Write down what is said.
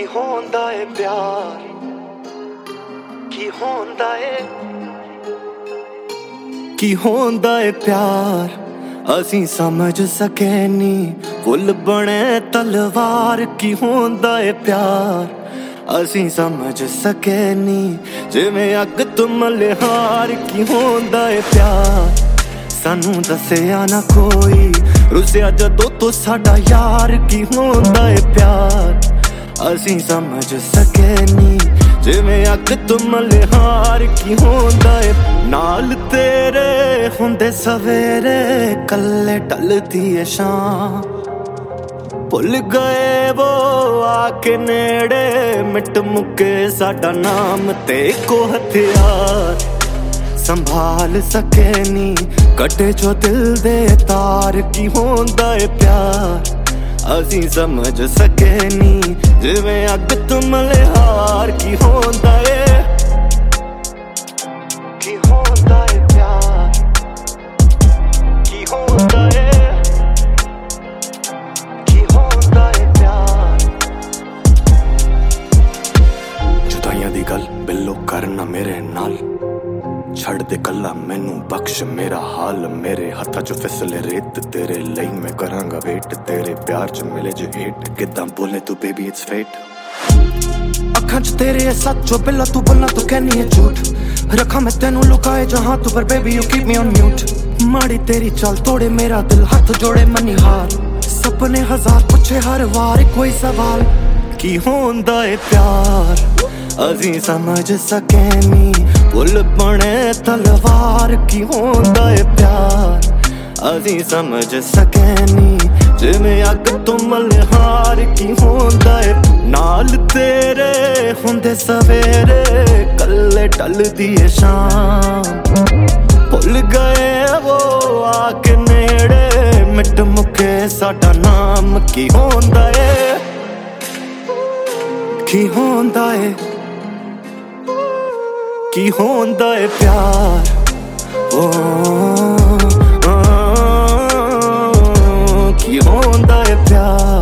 होंदा है प्यार, की होंदा है, की होंदा है प्यार। असी समझ सके नी फुल बने तलवार, की होंदा है प्यार। असी समझ सके नी जिवें अग तुम लिहार, की होंदा है प्यार। सानू दसिया ना कोई रुसिया जदों तो साडा यार, की होंदा है प्यार। असी समझ सके नी जिवें अग तुम लिहार, की होंदा है। नाल तेरे हुंदे सवेरे कल्ले ढलदी है शाम, भुल गए वो आके नेड़े मिट मुके साडा नाम ते को हथियार। संभाल सके नी कटे जो दिल दे तार, की होंदा है प्यार। असी समझ सके नी जिवें अग तुम लिहार, की होंदा है, की होंदा है प्यार, की होंदा है, की होंदा है प्यार। जुदाइयां दी गल बिल्लो करना मेरे नाल, छड़ दे कला मैनू बख्श मेरा हाल। मेरे हत्था च फिसले रेत तेरे लई मैं करांगा वेट, तेरे प्यार च मिले जे हेट किदां बोले तू बेबी इट्स फेट। अखां च तेरे है सच जो बिल्ला तू बोलना तू कहनी है झूठ, रखा मैं तेनू लुकाए जहां तू पर baby you keep me on mute. माड़ी तेरी चाल तोड़े मेरा दिल हाथ जोड़े मनी हार, सपने हजार पूछे हर वार कोई सवाल, की होंदा है प्यार। असी समझ सके नी फुल बने तलवार, की होंदा है प्यार। असी समझ सके नी जिवें अग तुम लिहार, की होंदा है। नाल तेरे हुंदे सवेरे कल्ले ढलदी है शाम, भुल गए वो आके नेड़े मिट मुके साडा नाम, की होंदा है, की होंदा है, की होंदा है प्यार। ओ, की होंदा है प्यार।